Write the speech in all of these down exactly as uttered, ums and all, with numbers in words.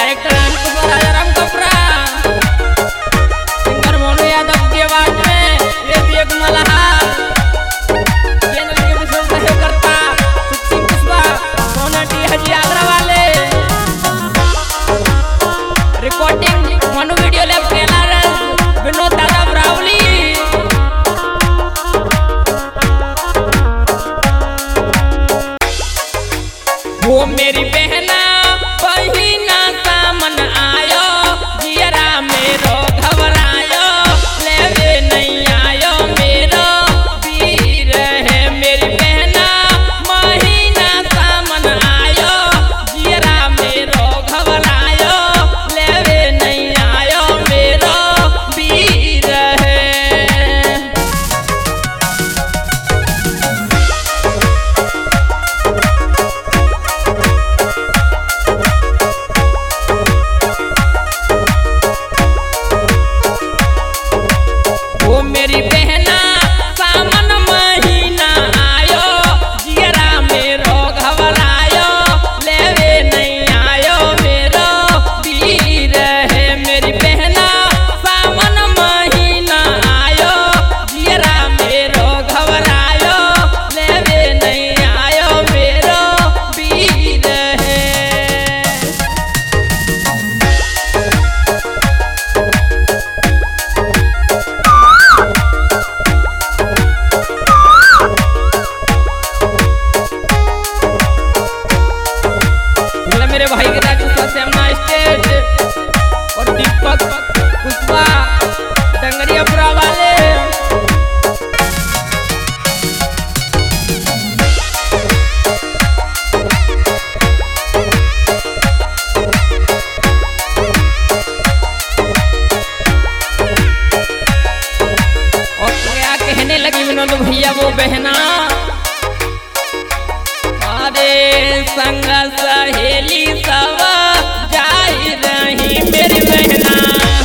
Director अंकुश राजाराम कपरा, singer Monu Yadav की आवाज में ये भी एक मल्हार, चैनल के विशेष सहयोगकर्ता सुखसिंह पुष्पा, सोनाटी हजी आगरा वाले, रिकॉर्डिंग मनु वीडियो लैब ट्रेलर विनोद दादा ब्रावली। वो मेरी बहना बहिना सामन आयो, जियरा मेरो घबरायो, लेवे नहीं आयो मेरो वीर है। मेरी बहना बहिना सामन आयो, जियरा मेरो घबरायो, लेवे नहीं आयो मेरो वीर है। वो मेरी बहना सामन महीना आयो, जियरा मेरो घबरायो, लेवे नहीं आयो मेरो वीर है। मेरी बहना सामन महीना आयो, जियरा मेरो घबरायो, लेवे नहीं आयो मेरो वीर है। मेरे भाई के राजू श्यामा स्टेट और दीपक पुष्पा डंगरियापुरा वाले। और क्या कहने लगी विनोद भैया वो बहना, अरे संग सहेली सब जाई रही मेरी बहना,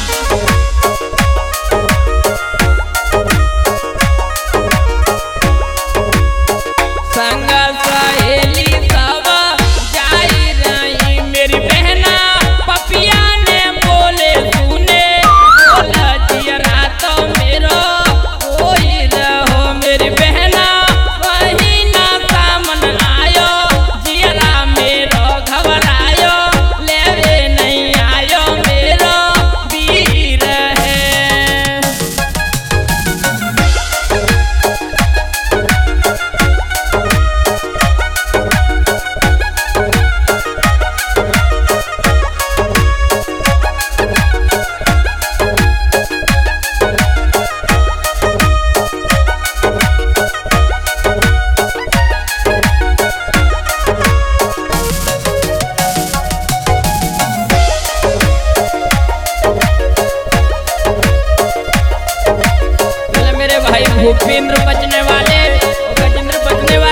संग सहेली सब जाई रही मेरी बहना। पपिया ने बोले सुने, बोला जियरा तो मेरो कोई रहो। मेरी बहना वही ना सामन आयो, जियरा मेरो घबरायो, लेवे नहीं आयो मेरो वीर है। मेरे भाई भूपेंद्र बचने वाले, गजेंद्र बचने वाले।